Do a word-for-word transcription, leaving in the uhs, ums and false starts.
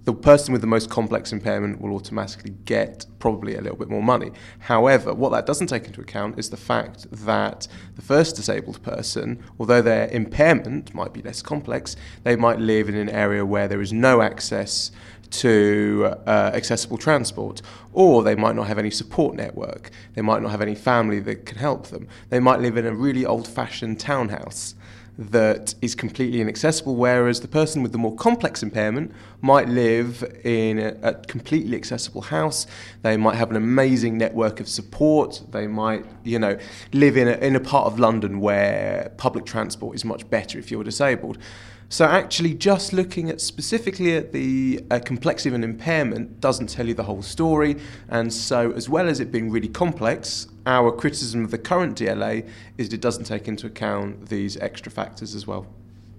the person with the most complex impairment will automatically get probably a little bit more money. However, what that doesn't take into account is the fact that the first disabled person, although their impairment might be less complex, they might live in an area where there is no access to uh, accessible transport, or they might not have any support network. They might not have any family that can help them. They might live in a really old-fashioned townhouse that is completely inaccessible, whereas the person with the more complex impairment might live in a, a completely accessible house. They might have an amazing network of support. They might, you know, live in a, in a part of London where public transport is much better if you're disabled. So actually just looking at specifically at the uh, complexity of an impairment doesn't tell you the whole story, and so as well as it being really complex, our criticism of the current D L A is that it doesn't take into account these extra factors as well.